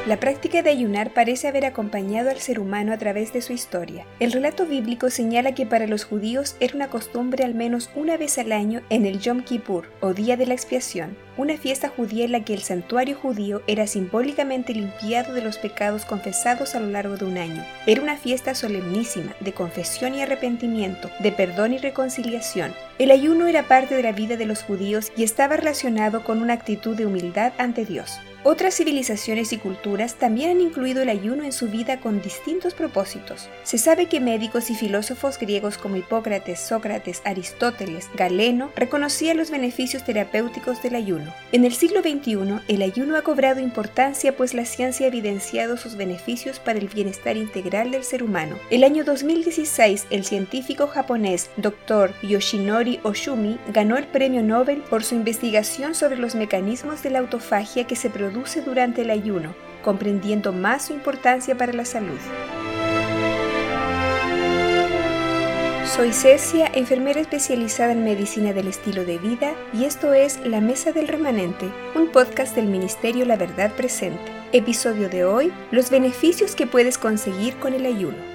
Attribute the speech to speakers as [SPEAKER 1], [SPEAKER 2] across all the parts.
[SPEAKER 1] La práctica de ayunar parece haber acompañado al ser humano a través de su historia. El relato bíblico señala que para los judíos era una costumbre al menos una vez al año en el Yom Kippur, o Día de la Expiación, una fiesta judía en la que el santuario judío era simbólicamente limpiado de los pecados confesados a lo largo de un año. Era una fiesta solemnísima, de confesión y arrepentimiento, de perdón y reconciliación. El ayuno era parte de la vida de los judíos y estaba relacionado con una actitud de humildad ante Dios. Otras civilizaciones y culturas también han incluido el ayuno en su vida con distintos propósitos. Se sabe que médicos y filósofos griegos como Hipócrates, Sócrates, Aristóteles, Galeno reconocían los beneficios terapéuticos del ayuno. En el siglo XXI, el ayuno ha cobrado importancia pues la ciencia ha evidenciado sus beneficios para el bienestar integral del ser humano. El año 2016, el científico japonés Dr. Yoshinori Oshumi ganó el premio Nobel por su investigación sobre los mecanismos de la autofagia que se produce durante el ayuno, comprendiendo más su importancia para la salud. Soy Cecia, enfermera especializada en medicina del estilo de vida, y esto es La Mesa del Remanente, un podcast del Ministerio La Verdad Presente. Episodio de hoy: los beneficios que puedes conseguir con el ayuno.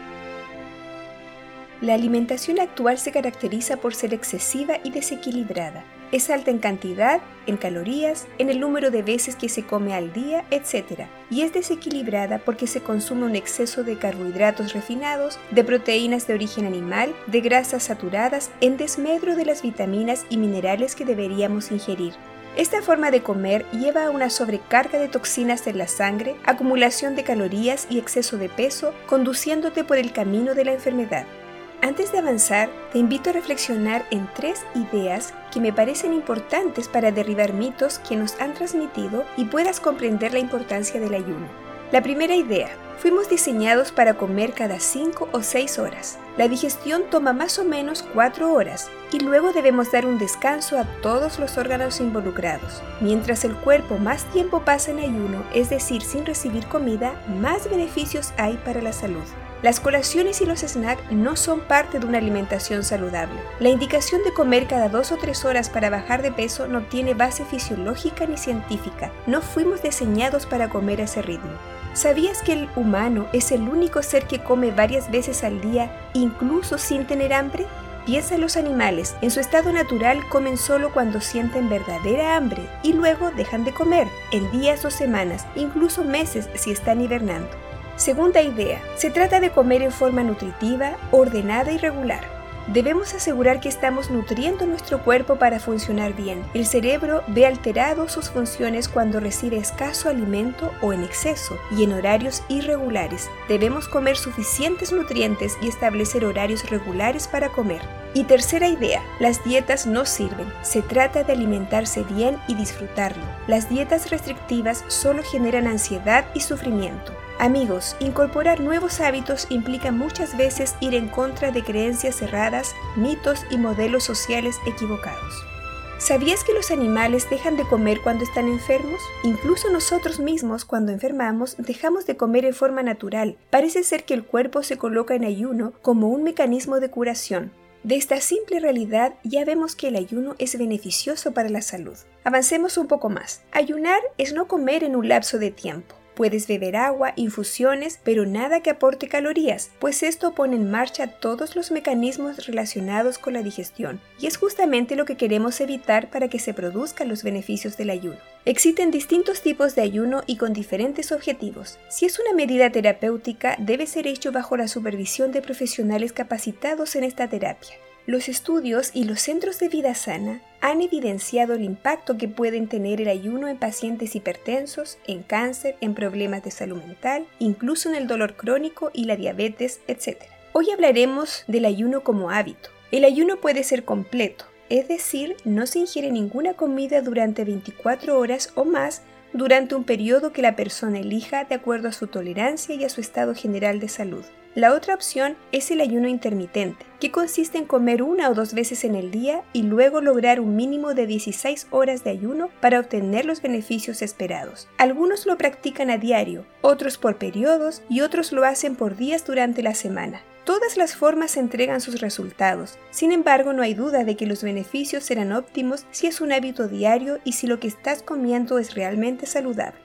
[SPEAKER 1] La alimentación actual se caracteriza por ser excesiva y desequilibrada. Es alta en cantidad, en calorías, en el número de veces que se come al día, etc. Y es desequilibrada porque se consume un exceso de carbohidratos refinados, de proteínas de origen animal, de grasas saturadas, en desmedro de las vitaminas y minerales que deberíamos ingerir. Esta forma de comer lleva a una sobrecarga de toxinas en la sangre, acumulación de calorías y exceso de peso, conduciéndote por el camino de la enfermedad. Antes de avanzar, te invito a reflexionar en 3 ideas que me parecen importantes para derribar mitos que nos han transmitido y puedas comprender la importancia del ayuno. La primera idea: fuimos diseñados para comer cada 5 o 6 horas. La digestión toma más o menos 4 horas y luego debemos dar un descanso a todos los órganos involucrados. Mientras el cuerpo más tiempo pasa en ayuno, es decir, sin recibir comida, más beneficios hay para la salud. Las colaciones y los snacks no son parte de una alimentación saludable. La indicación de comer cada 2 o 3 horas para bajar de peso no tiene base fisiológica ni científica. No fuimos diseñados para comer a ese ritmo. ¿Sabías que el humano es el único ser que come varias veces al día, incluso sin tener hambre? Piensa en los animales. En su estado natural comen solo cuando sienten verdadera hambre y luego dejan de comer, en días o semanas, incluso meses si están hibernando. Segunda idea: se trata de comer en forma nutritiva, ordenada y regular. Debemos asegurar que estamos nutriendo nuestro cuerpo para funcionar bien. El cerebro ve alteradas sus funciones cuando recibe escaso alimento o en exceso y en horarios irregulares. Debemos comer suficientes nutrientes y establecer horarios regulares para comer. Y tercera idea: las dietas no sirven. Se trata de alimentarse bien y disfrutarlo. Las dietas restrictivas solo generan ansiedad y sufrimiento. Amigos, incorporar nuevos hábitos implica muchas veces ir en contra de creencias cerradas, mitos y modelos sociales equivocados. ¿Sabías que los animales dejan de comer cuando están enfermos? Incluso nosotros mismos, cuando enfermamos, dejamos de comer en forma natural. Parece ser que el cuerpo se coloca en ayuno como un mecanismo de curación. De esta simple realidad ya vemos que el ayuno es beneficioso para la salud. Avancemos un poco más. Ayunar es no comer en un lapso de tiempo. Puedes beber agua, infusiones, pero nada que aporte calorías, pues esto pone en marcha todos los mecanismos relacionados con la digestión, y es justamente lo que queremos evitar para que se produzcan los beneficios del ayuno. Existen distintos tipos de ayuno y con diferentes objetivos. Si es una medida terapéutica, debe ser hecho bajo la supervisión de profesionales capacitados en esta terapia. Los estudios y los centros de vida sana han evidenciado el impacto que pueden tener el ayuno en pacientes hipertensos, en cáncer, en problemas de salud mental, incluso en el dolor crónico y la diabetes, etc. Hoy hablaremos del ayuno como hábito. El ayuno puede ser completo, es decir, no se ingiere ninguna comida durante 24 horas o más durante un periodo que la persona elija de acuerdo a su tolerancia y a su estado general de salud. La otra opción es el ayuno intermitente, que consiste en comer 1 o 2 veces en el día y luego lograr un mínimo de 16 horas de ayuno para obtener los beneficios esperados. Algunos lo practican a diario, otros por periodos y otros lo hacen por días durante la semana. Todas las formas entregan sus resultados. Sin embargo, no hay duda de que los beneficios serán óptimos si es un hábito diario y si lo que estás comiendo es realmente saludable.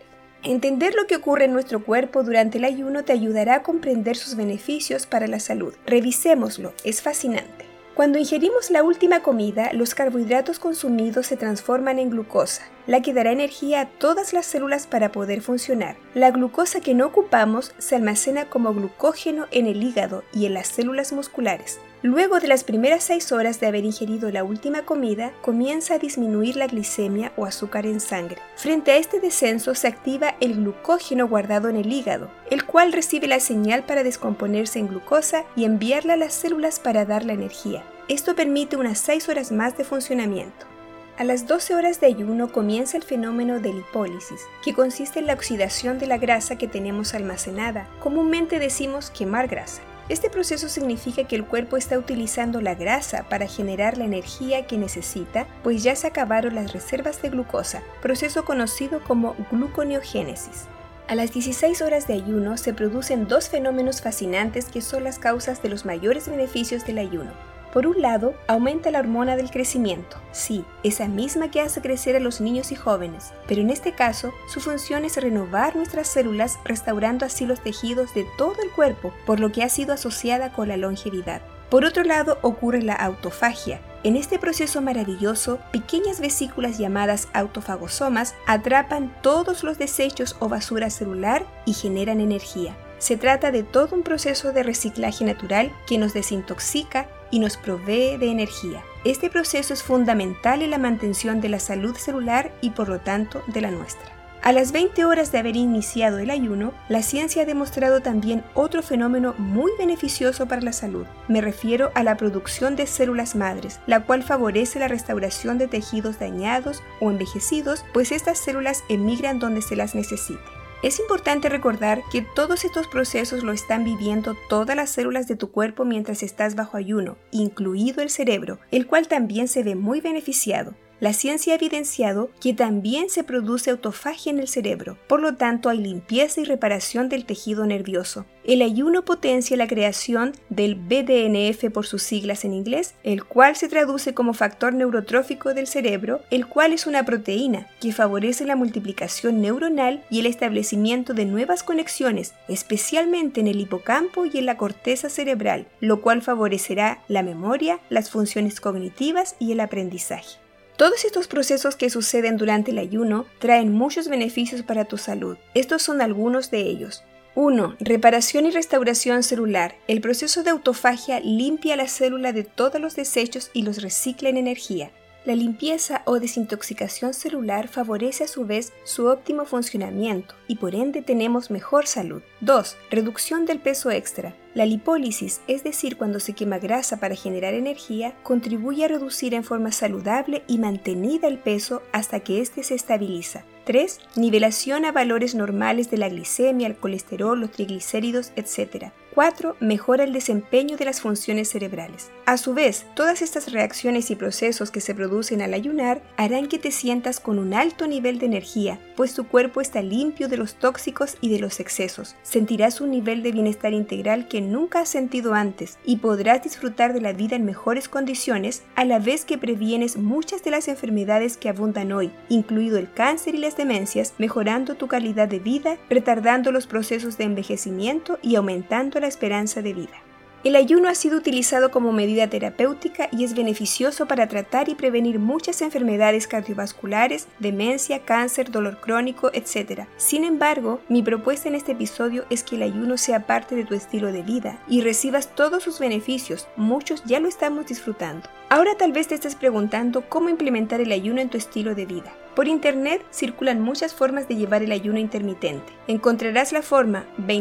[SPEAKER 1] Entender lo que ocurre en nuestro cuerpo durante el ayuno te ayudará a comprender sus beneficios para la salud. Revisémoslo, es fascinante. Cuando ingerimos la última comida, los carbohidratos consumidos se transforman en glucosa, la que dará energía a todas las células para poder funcionar. La glucosa que no ocupamos se almacena como glucógeno en el hígado y en las células musculares. Luego de las primeras 6 horas de haber ingerido la última comida, comienza a disminuir la glicemia o azúcar en sangre. Frente a este descenso se activa el glucógeno guardado en el hígado, el cual recibe la señal para descomponerse en glucosa y enviarla a las células para dar la energía. Esto permite unas 6 horas más de funcionamiento. A las 12 horas de ayuno comienza el fenómeno de lipólisis, que consiste en la oxidación de la grasa que tenemos almacenada. Comúnmente decimos quemar grasa. Este proceso significa que el cuerpo está utilizando la grasa para generar la energía que necesita, pues ya se acabaron las reservas de glucosa, proceso conocido como gluconeogénesis. A las 16 horas de ayuno se producen 2 fenómenos fascinantes que son las causas de los mayores beneficios del ayuno. Por un lado, aumenta la hormona del crecimiento, sí, esa misma que hace crecer a los niños y jóvenes, pero en este caso, su función es renovar nuestras células, restaurando así los tejidos de todo el cuerpo, por lo que ha sido asociada con la longevidad. Por otro lado, ocurre la autofagia. En este proceso maravilloso, pequeñas vesículas llamadas autofagosomas atrapan todos los desechos o basura celular y generan energía. Se trata de todo un proceso de reciclaje natural que nos desintoxica y nos provee de energía. Este proceso es fundamental en la mantención de la salud celular y por lo tanto de la nuestra. A las 20 horas de haber iniciado el ayuno, la ciencia ha demostrado también otro fenómeno muy beneficioso para la salud. Me refiero a la producción de células madres, la cual favorece la restauración de tejidos dañados o envejecidos, pues estas células emigran donde se las necesite. Es importante recordar que todos estos procesos lo están viviendo todas las células de tu cuerpo mientras estás bajo ayuno, incluido el cerebro, el cual también se ve muy beneficiado. La ciencia ha evidenciado que también se produce autofagia en el cerebro, por lo tanto hay limpieza y reparación del tejido nervioso. El ayuno potencia la creación del BDNF por sus siglas en inglés, el cual se traduce como factor neurotrófico del cerebro, el cual es una proteína que favorece la multiplicación neuronal y el establecimiento de nuevas conexiones, especialmente en el hipocampo y en la corteza cerebral, lo cual favorecerá la memoria, las funciones cognitivas y el aprendizaje. Todos estos procesos que suceden durante el ayuno traen muchos beneficios para tu salud. Estos son algunos de ellos. 1. Reparación y restauración celular. El proceso de autofagia limpia la célula de todos los desechos y los recicla en energía. La limpieza o desintoxicación celular favorece a su vez su óptimo funcionamiento y por ende tenemos mejor salud. 2. Reducción del peso extra. La lipólisis, es decir, cuando se quema grasa para generar energía, contribuye a reducir en forma saludable y mantenida el peso hasta que éste se estabiliza. 3. Nivelación a valores normales de la glicemia, el colesterol, los triglicéridos, etc. 4. Mejora el desempeño de las funciones cerebrales. A su vez, todas estas reacciones y procesos que se producen al ayunar harán que te sientas con un alto nivel de energía, pues tu cuerpo está limpio de los tóxicos y de los excesos. Sentirás un nivel de bienestar integral que nunca has sentido antes y podrás disfrutar de la vida en mejores condiciones a la vez que previenes muchas de las enfermedades que abundan hoy, incluido el cáncer y las demencias, mejorando tu calidad de vida, retardando los procesos de envejecimiento y aumentando la esperanza de vida. El ayuno ha sido utilizado como medida terapéutica y es beneficioso para tratar y prevenir muchas enfermedades cardiovasculares, demencia, cáncer, dolor crónico, etc. Sin embargo, mi propuesta en este episodio es que el ayuno sea parte de tu estilo de vida y recibas todos sus beneficios, muchos ya lo estamos disfrutando. Ahora tal vez te estés preguntando cómo implementar el ayuno en tu estilo de vida. Por internet circulan muchas formas de llevar el ayuno intermitente. Encontrarás la forma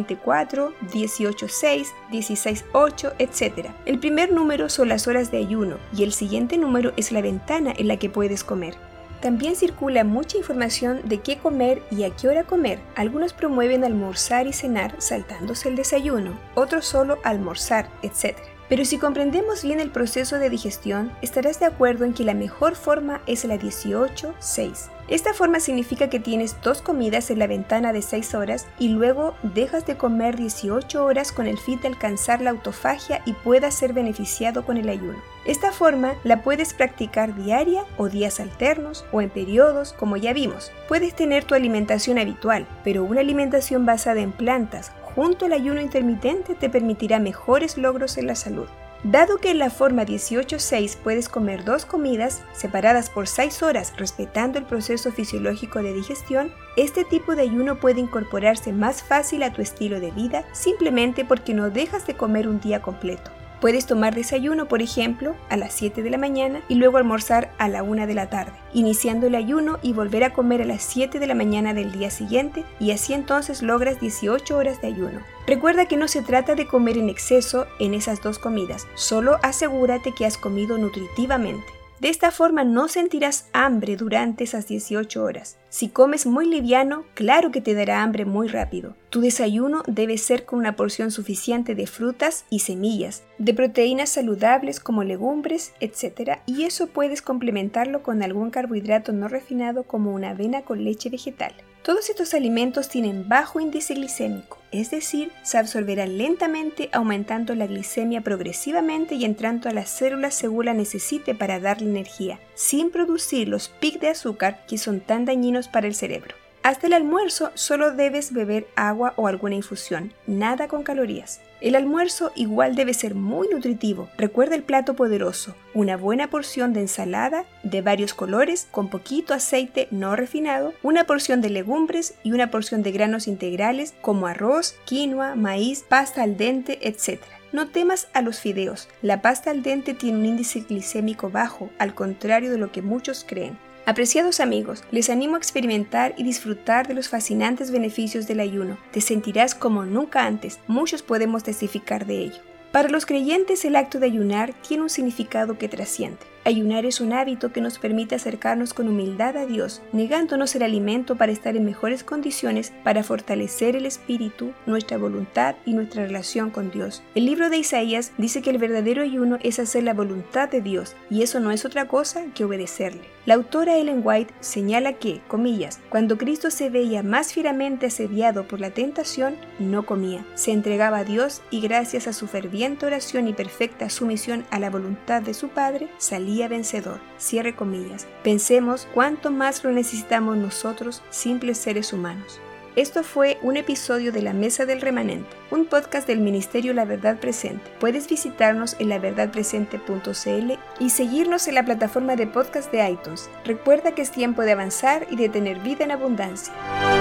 [SPEAKER 1] 24, 18-6, 16-8, etc. El primer número son las horas de ayuno y el siguiente número es la ventana en la que puedes comer. También circula mucha información de qué comer y a qué hora comer. Algunos promueven almorzar y cenar saltándose el desayuno, otros solo almorzar, etc. Pero si comprendemos bien el proceso de digestión, estarás de acuerdo en que la mejor forma es la 18-6. Esta forma significa que tienes 2 comidas en la ventana de 6 horas y luego dejas de comer 18 horas con el fin de alcanzar la autofagia y puedas ser beneficiado con el ayuno. Esta forma la puedes practicar diaria o días alternos o en periodos, como ya vimos. Puedes tener tu alimentación habitual, pero una alimentación basada en plantas junto al ayuno intermitente te permitirá mejores logros en la salud. Dado que en la forma 18-6 puedes comer 2 comidas separadas por 6 horas respetando el proceso fisiológico de digestión, este tipo de ayuno puede incorporarse más fácil a tu estilo de vida simplemente porque no dejas de comer un día completo. Puedes tomar desayuno, por ejemplo, a las 7 de la mañana y luego almorzar a la 1 de la tarde, iniciando el ayuno y volver a comer a las 7 de la mañana del día siguiente y así entonces logras 18 horas de ayuno. Recuerda que no se trata de comer en exceso en esas 2 comidas, solo asegúrate que has comido nutritivamente. De esta forma no sentirás hambre durante esas 18 horas. Si comes muy liviano, claro que te dará hambre muy rápido. Tu desayuno debe ser con una porción suficiente de frutas y semillas, de proteínas saludables como legumbres, etc. Y eso puedes complementarlo con algún carbohidrato no refinado como una avena con leche vegetal. Todos estos alimentos tienen bajo índice glicémico, es decir, se absorberán lentamente aumentando la glicemia progresivamente y entrando a las células según la necesite para darle energía, sin producir los picos de azúcar que son tan dañinos para el cerebro. Hasta el almuerzo solo debes beber agua o alguna infusión, nada con calorías. El almuerzo igual debe ser muy nutritivo. Recuerda el plato poderoso, una buena porción de ensalada de varios colores con poquito aceite no refinado, una porción de legumbres y una porción de granos integrales como arroz, quinoa, maíz, pasta al dente, etc. No temas a los fideos. La pasta al dente tiene un índice glicémico bajo, al contrario de lo que muchos creen. Apreciados amigos, les animo a experimentar y disfrutar de los fascinantes beneficios del ayuno. Te sentirás como nunca antes, muchos podemos testificar de ello. Para los creyentes el acto de ayunar tiene un significado que trasciende. Ayunar es un hábito que nos permite acercarnos con humildad a Dios, negándonos el alimento para estar en mejores condiciones para fortalecer el espíritu, nuestra voluntad y nuestra relación con Dios. El libro de Isaías dice que el verdadero ayuno es hacer la voluntad de Dios y eso no es otra cosa que obedecerle. La autora Ellen White señala que, comillas, cuando Cristo se veía más fieramente asediado por la tentación, no comía, se entregaba a Dios y gracias a su ferviente oración y perfecta sumisión a la voluntad de su Padre, salía vencedor. Cierre comillas. Pensemos cuánto más lo necesitamos nosotros, simples seres humanos. Esto fue un episodio de La Mesa del Remanente, un podcast del Ministerio La Verdad Presente. Puedes visitarnos en laverdadpresente.cl y seguirnos en la plataforma de podcast de iTunes. Recuerda que es tiempo de avanzar y de tener vida en abundancia.